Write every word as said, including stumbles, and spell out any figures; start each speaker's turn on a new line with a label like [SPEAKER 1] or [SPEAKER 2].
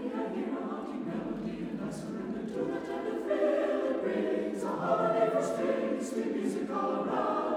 [SPEAKER 1] I hear a haunting melody, and I surrender to the tender thrill it brings. A holiday for strings, sweet music all around.